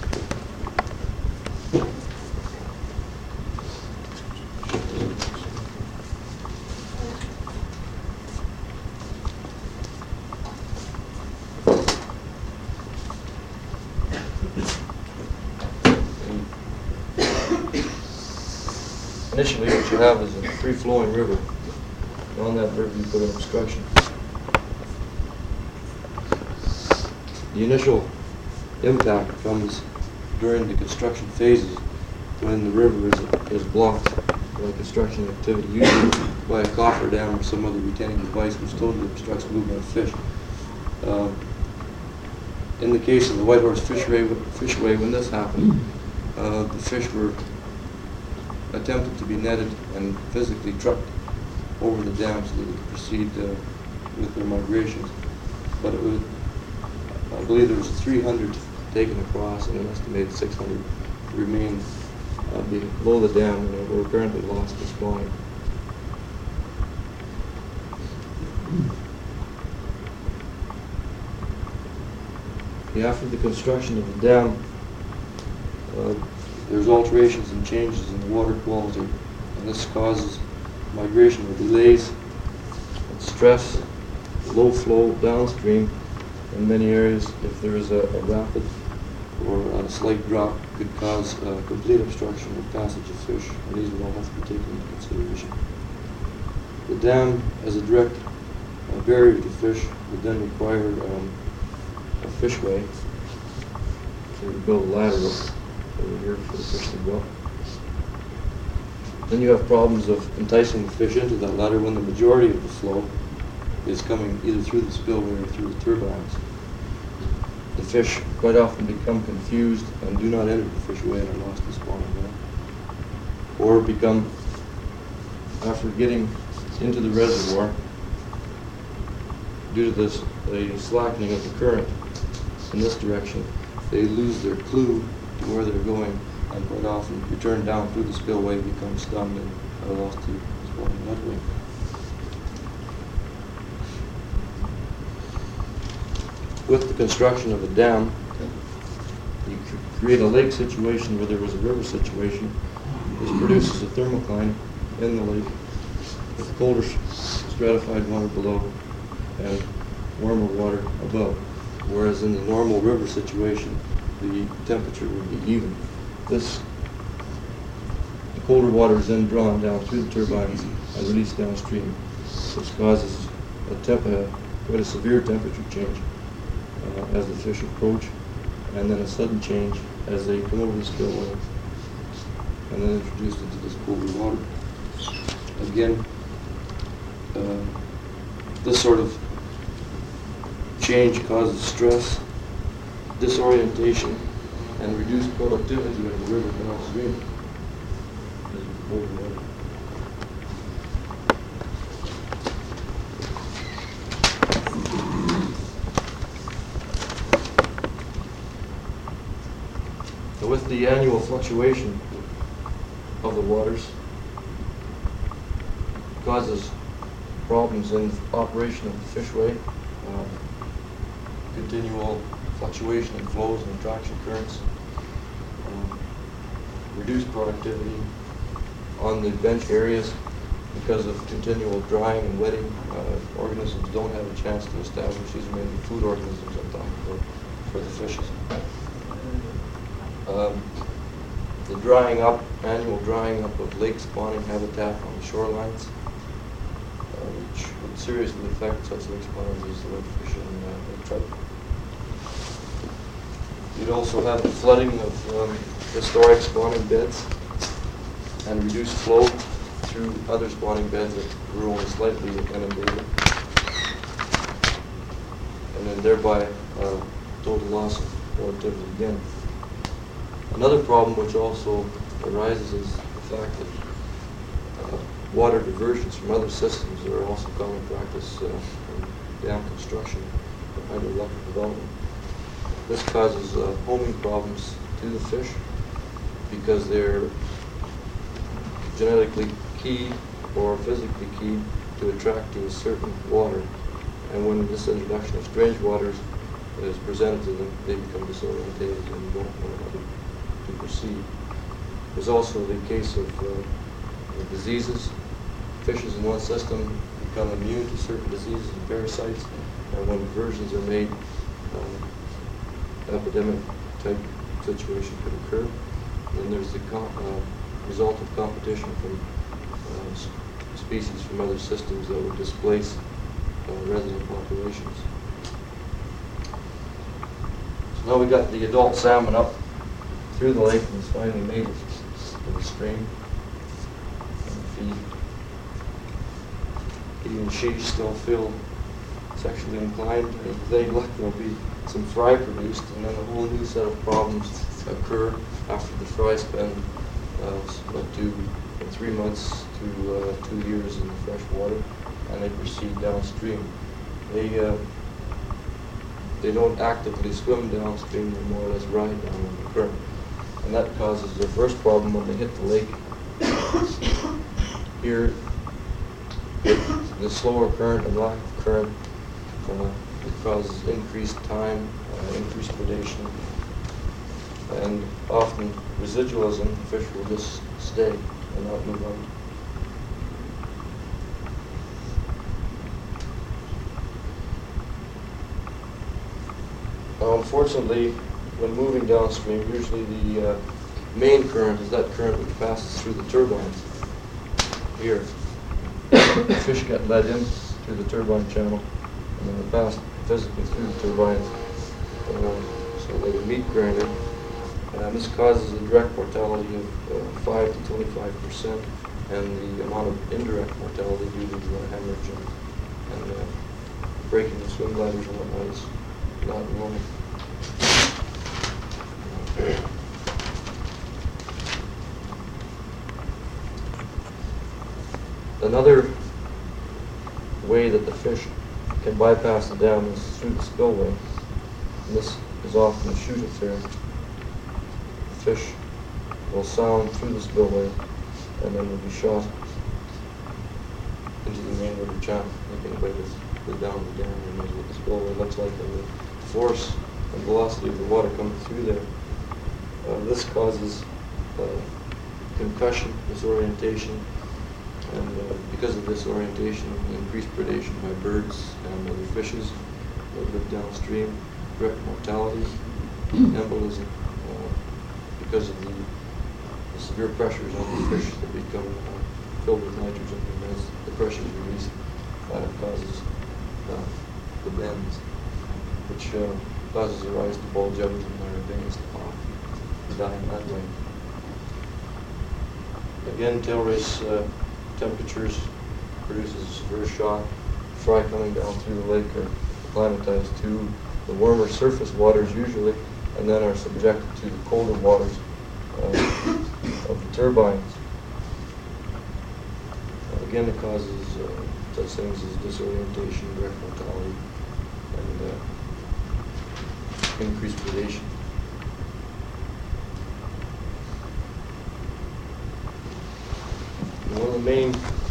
Initially, what you have is a free-flowing river. And on that river, you put an obstruction. The initial impact comes during the construction phases when the river is blocked by construction activity, usually by a cofferdam or some other retaining device which totally obstructs movement of fish. In the case of the Whitehorse Fishway, when this happened, the fish were attempted to be netted and physically trucked over the dam so that they could proceed with their migrations. But it was, I believe there was 300 taken across and an estimated 600 remained below the dam and were apparently lost to spawning. After the construction of the dam, there's alterations and changes in the water quality, and this causes migration or delays and stress, low flow downstream in many areas. If there is a rapid or a slight drop, could cause complete obstruction of passage of fish, and these would all have to be taken into consideration. The dam, as a direct barrier to fish, would then require a fishway to build a ladder over here for the fish to go. Then you have problems of enticing the fish into that ladder when the majority of the flow is coming either through the spillway or through the turbines. The fish quite often become confused and do not enter the fishway and are lost to spawning there. Or become, after getting into the reservoir, due to this, the slackening of the current in this direction, they lose their clue to where they're going and quite often return down through the spillway, become stung and are lost to spawning that way. With the construction of a dam, you create a lake situation where there was a river situation. This produces a thermocline in the lake with colder stratified water below and warmer water above, whereas in the normal river situation, the temperature would be even. The colder water is then drawn down through the turbines and released downstream, which causes quite a severe temperature change as the fish approach, and then a sudden change as they come over the spillway, and then introduced into this colder water. Again, this sort of change causes stress, disorientation, and reduced productivity of the river canal stream. So with the annual fluctuation of the waters, it causes problems in the operation of the fishway, continual fluctuation in flows and attraction currents, reduced productivity on the bench areas because of continual drying and wetting. Organisms don't have a chance to establish. These are mainly food organisms I'm talking about for the fishes. The drying up, annual drying up of lake spawning habitat on the shorelines, which would seriously affect such lake spawners as the redfish and trout. You'd also have the flooding of historic spawning beds and reduced flow through other spawning beds that were only slightly inundated. And then thereby total loss of productivity again. Another problem which also arises is the fact that water diversions from other systems are also common practice in dam construction and hydroelectric development. This causes homing problems to the fish because they're genetically key or physically key to attract to a certain water. And when this introduction of strange waters is presented to them, they become disorientated and don't know how to proceed. There's also the case of diseases. Fishes in one system become immune to certain diseases and parasites, and when diversions are made, epidemic type situation could occur. Then there's the result of competition from species from other systems that would displace resident populations. So now we got the adult salmon up through the lake and it's finally made it to the stream and feed. He and she still feel sexually inclined. With any luck, there'll be some fry produced, and then a whole new set of problems occur after the fry spend up to 3 months to 2 years in the fresh water, and they proceed downstream. They don't actively swim downstream; they more or less ride down in the current, and that causes their first problem when they hit the lake. Here, the slower current and lack of current it causes increased time, increased predation, and often residualism. The fish will just stay and not move on. Now, unfortunately, when moving downstream, usually the main current is that current which passes through the turbines. Here, the fish get led in through the turbine channel, and then they pass physically through the turbines, so like a meat grinder. And this causes a direct mortality of 5 to 25%, and the amount of indirect mortality due to hemorrhage and breaking the swim bladders and whatnot is not normal. Another way that the fish can bypass the dam is through the spillway. And this is often a shoot affair. The fish will sound through the spillway and then will be shot into the main river channel, making a way to go down the dam, and that's what the spillway looks like, and the force and velocity of the water coming through there. This causes concussion, disorientation, and because of this orientation, increased predation by birds and other fishes that live downstream, direct mortality, embolism, because of the severe pressures on the fish that become filled with nitrogen, and as the pressure is released, that causes the bends, which causes the rise to bulge out and their veins to pop, dying that way. Again, tail race temperatures produces a severe shock. Fry coming down through the lake are acclimatized to the warmer surface waters usually, and then are subjected to the colder waters of the turbines. Again, it causes such things as disorientation, direct mortality, and increased predation. And one of the main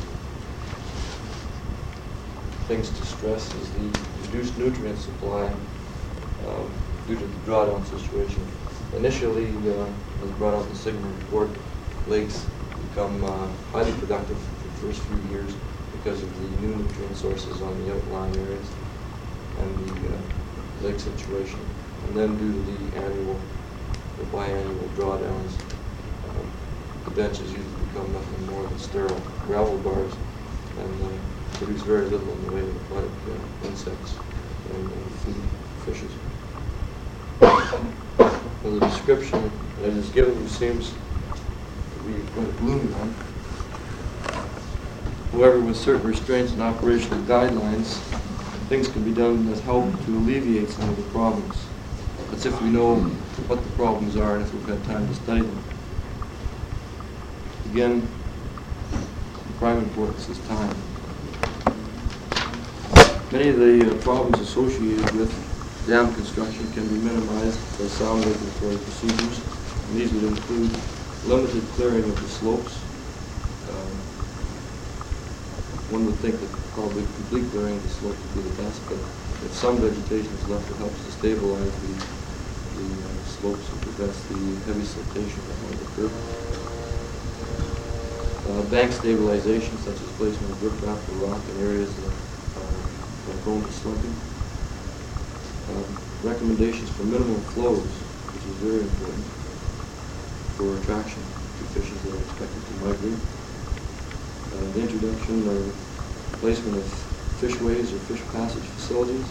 things to stress is the reduced nutrient supply due to the drawdown situation. Initially, as brought out in the Sigma report, lakes become highly productive for the first few years because of the new nutrient sources on the outlying areas and the lake situation. And then due to the annual or biannual drawdowns, the benches usually become nothing more than sterile gravel bars and produce very little in the way of aquatic insects and food fishes. Well, the description that is given you seems to be quite a gloomy one. However, with certain restraints and operational guidelines, things can be done that help to alleviate some of the problems. That's if we know what the problems are and if we've had time to study them. Again, the prime importance is time. Many of the problems associated with dam construction can be minimized by sound regulatory procedures, and these would include limited clearing of the slopes. One would think that probably complete clearing of the slope would be the best, but if some vegetation is left, it helps to stabilize the slopes and prevents the heavy siltation that might occur. Bank stabilization, such as placement of riprap or rock in areas that are prone to slumping. Recommendations for minimum flows, which is very important for attraction to fishes that are expected to migrate. The introduction or placement of fishways or fish passage facilities.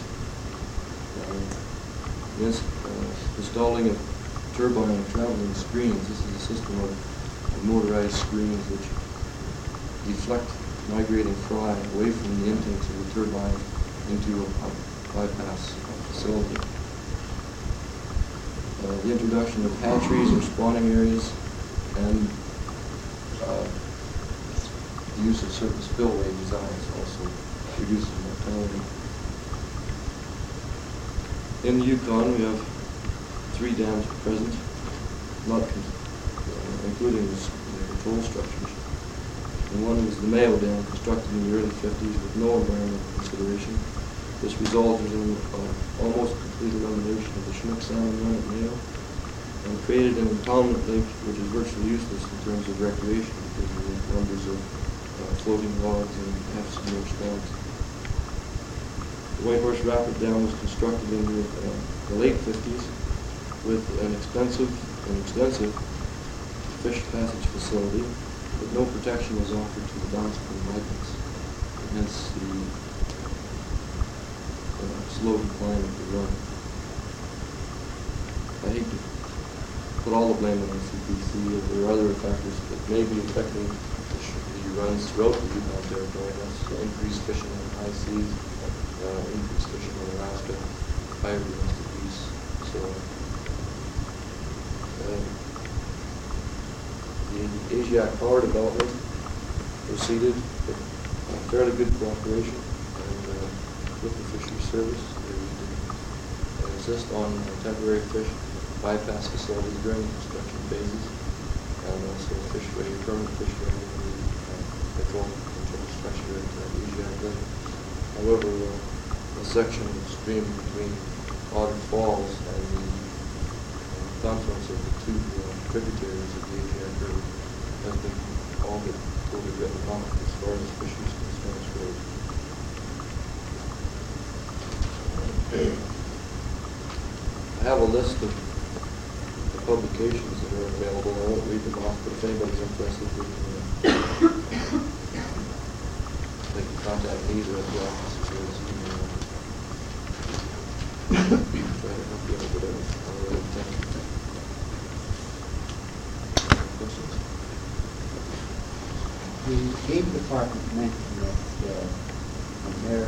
Installing of turbine and traveling screens. This is a system of motorized screens which deflect migrating fry away from the intakes of the turbine into a bypass facility. The introduction of hatcheries or spawning areas and the use of certain spillway designs also reduces mortality. In the Yukon, we have 3 dams at present, including the control structures. And one was the Mayo Dam, constructed in the early 50s with no environmental consideration. This resulted in almost complete elimination of the Chinook salmon run at Mayo, and created an impoundment lake which is virtually useless in terms of recreation because of the numbers of floating logs and half-submerged logs. The Whitehorse Rapid Dam was constructed in the late 50s with an expensive and extensive fish passage facility, but no protection was offered to the downstream migrants, and hence the slow decline of the run. I hate to put all the blame on CPC. There are other factors that may be affecting the runs throughout the Yukon Territory. That's increased fishing in high seas, increased fishing in Alaska, higher domestic use. So the Asiatic power development proceeded with fairly good cooperation and with the fisheries service. They insist on temporary fish bypass facilities during the construction phases, and also fishway, permanent fishway in the control structure at Asiatic Lake. However, the section of the stream between Otter Falls and the confluence of the 2 tributaries of the Asiatic River has been all but totally written off as far as fisheries concerns goes. I have a list of the publications that are available. I won't read them off, but if anybody's interested, they can contact me either at the office or this email. Try to help you out with whatever. Questions? The Game Department mentioned that in their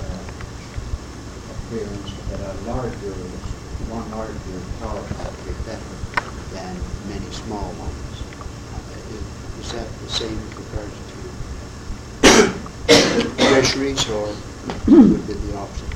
appearance that one larger tower would be better than many small ones. Is that the same with regards to fisheries, or would it be the opposite?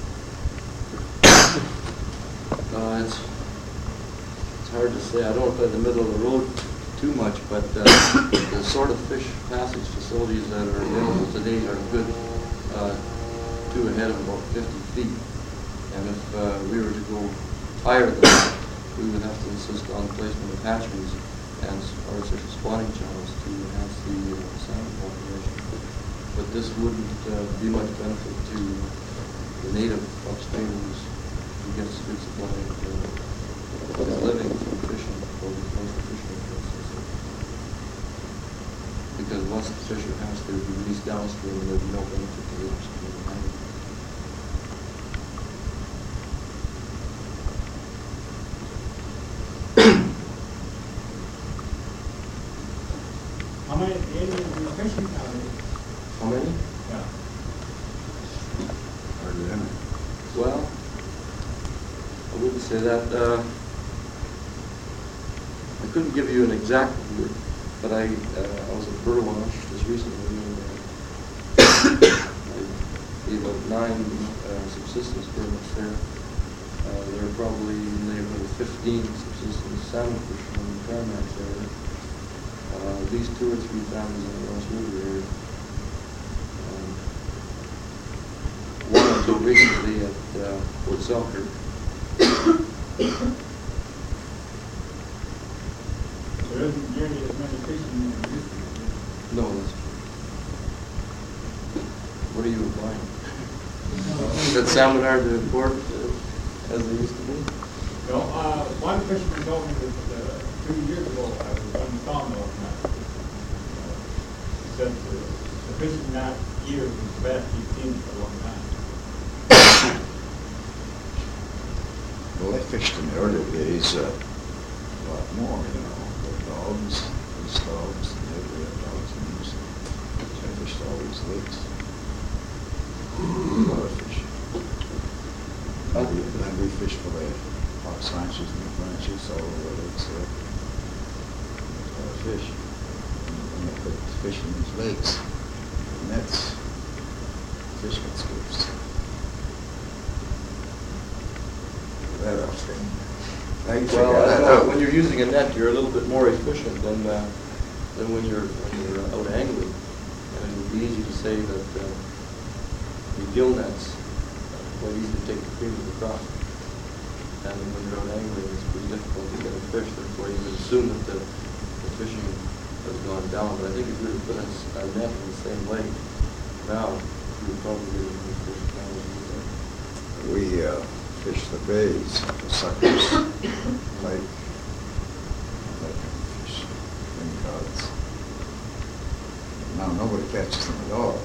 It's hard to say. I don't want to put in the middle of the road too much, but the sort of fish passage facilities that are available today are good to ahead of about 50 feet. And if we were to go higher than that, we would have to insist on the placement of hatcheries and artificial spawning channels to enhance the salmon population. But this wouldn't be much benefit to the native upstreamers who gets a good supply of living from fishing or the coastal fishery, for instance. Because once the fisher has to be released downstream, there would be no benefit to the upstream. say that. I couldn't give you an exact figure, but I was at Burwash just recently, and I gave out 9 subsistence permits there. There are probably in the neighborhood of 15 subsistence salmon fishermen in the Carmax area. At least 2 or 3 families in the Ross River area. One until recently at Fort Selkirk. There isn't nearly as many fishing as there used to be. No, that's true. What are you implying? That salmon are to import as they used to be? No, one fisherman told me that 2 years ago, I was on the sawmill, and he said the fishing that year was the best he'd seen for a long time. Well, I fished in the early days a lot more, you know, with dogs, these dogs, and we had dogs and these. So I fished all these lakes. A lot of fish. And we fished for the fox ranches and the ranches all over the lakes there. There's a lot of fish. And when they put fish in these lakes, the nets, fish get scarce. That outstanding. I used to Well, get I that know out. when you're using a net, you're a little bit more efficient than when you're out angling. And it would be easy to say that the gill nets quite easy to take the creams across. And when you're out angling, it's pretty difficult to get a fish. Therefore, you would assume that the fishing has gone down. But I think if you were to put a net in the same lake now, you would probably get a good fish now. We fish the bays, the suckers, like fish, ring rods. Now nobody catches them at all.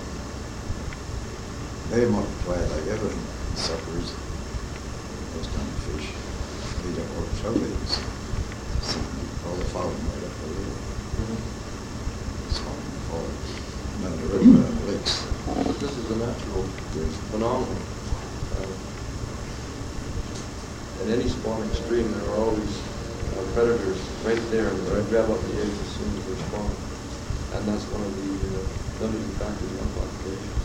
They multiply like everything, suckers, those kind of fish. They don't work so bays. All the falling right up the river. It's falling. None of the river lakes. But this is a natural phenomenon. At any spawning stream, there are always predators right there that grab up the eggs as soon as they're spawned. And that's one of the limiting factors on populations.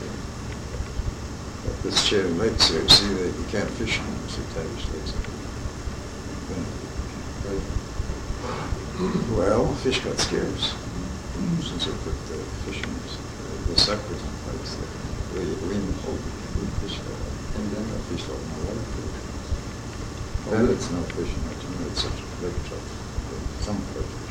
But this Cherry Lakes here, see that you can't fish in them, see Tavish Lakes. Right. Well, fish got scarce since they put the fishing, the suckers in place. We fish that. And then I fished all my life. Then it's no fishing, it's such a big trouble. Some fish.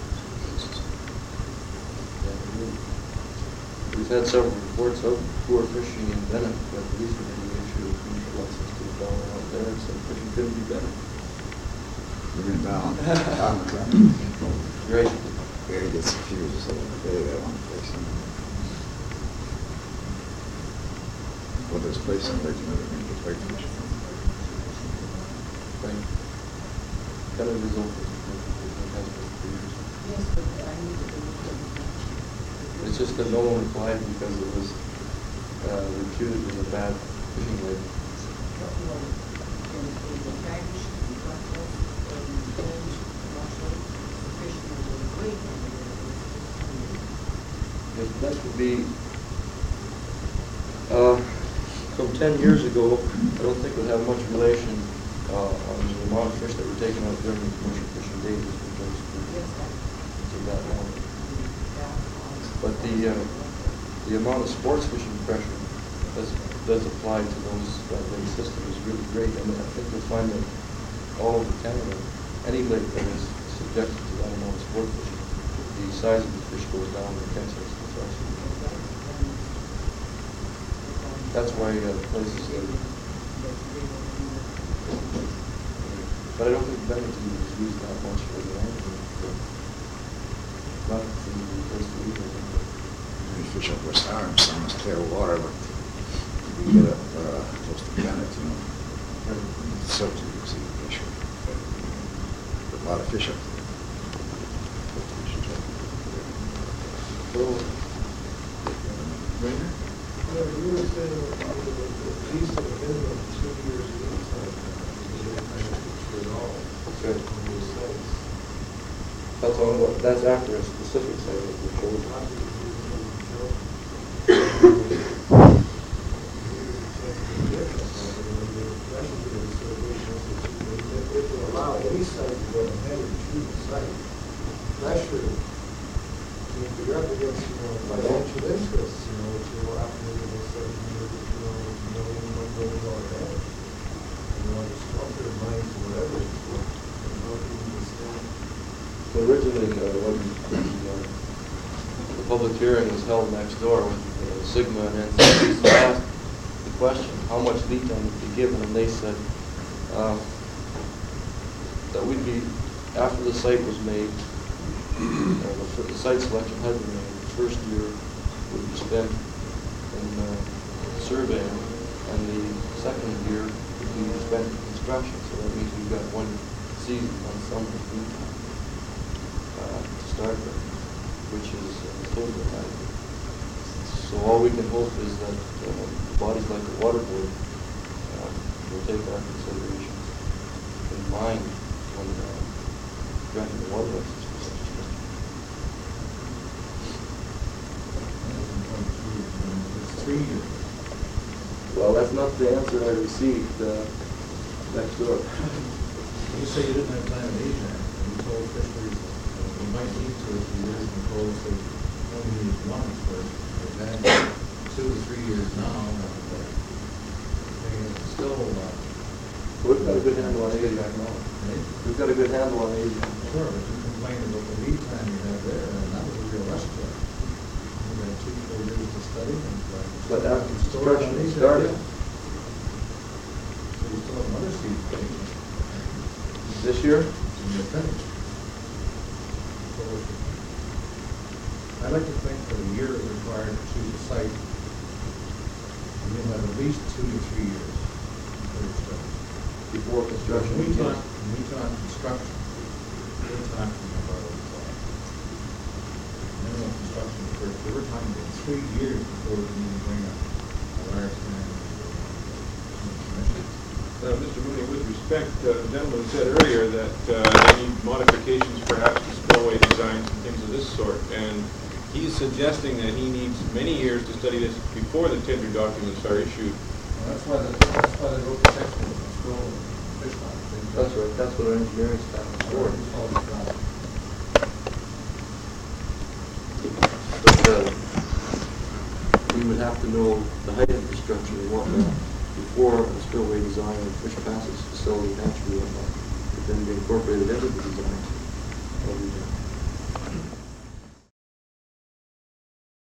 We've had several reports of poor fishing in Bennett, but recently we issued a commercial license to the dollar out there, and so fishing couldn't be better. We're down. Great. Gary gets confused over the bay, that one place. Well, there's a place in there, you never can get white fish. Right. Kind of result of it has been for years. Yes, but I need to look at it. It's just that no one applied because it was reputed as a bad fishing lake. That would be, from 10 years ago, I don't think it would have much relation on the amount of fish that were taken out during the commercial fishing days to that now. But the amount of sports fishing pressure does apply to that lake system is really great, and I think you'll find that all over Canada, any lake that is subjected to that amount of sport fishing, the size of the fish goes down, the catch is that's why places like, but I don't think Bennett is used that much for the angling. Not in the first week. We fish up West Arms, some is clear water, but you get up close to Bennett, you know. It's so you can see the fish. A lot of fish up there. So, You were saying at least a minimum of 2 years lead time. that's on what, that's after a specific site that we chose. If we allow any site to go ahead and choose a site, pressure, if you're up against, financial interests, which will happen in the 7 years, $1 million damage. The structure of mines or whatever, how can you withstand? So originally, when the public hearing was held next door with Sigma and NCC, I asked the question, how much lead time would be given, and they said that we'd be, after the site was made, the site selection had been made, the first year would be spent in surveying, and the second year would be spent in construction. So that means we've got 1 season on summer lead time to start with, which is totally inadequate. So all we can hope is that bodies like the Water Board will take our considerations in mind when granting the water license for such a structure. It's 3 years. Well, that's not the answer I received next door. You say you didn't have time in Asia, and you told fisheries we might need 2 or 3 years, and told us they only need 1 at first. They've had 2 to 3 years now, and still, We've got a good handle on Asia now. We've got a good handle on Asia. sure, but you complained about the lead time you had there, and that was a real rush to it. You had 2 to 4 years to study, and But after construction started, so you still have another seed planting. this year, And you're finished. So I'd like to think that a year is required to choose a site. And you'll have at least 2 to 3 years for your study. before construction When we begins. talk construction, we're talking about minimum construction first. We're talking about 3 years before we can even bring up a large man. Mr. Mooney, with respect, the gentleman said earlier that they need modifications perhaps to spillway designs and things of this sort, and he's suggesting that he needs many years to study this before the tender documents are issued. Well, that's why they wrote the section of control of fish line. That's right, that's what our engineering staff is for. But we would have to know the height of the structure and whatnot before a spillway design and fish passes facility naturally whatnot, but then be incorporated into the design.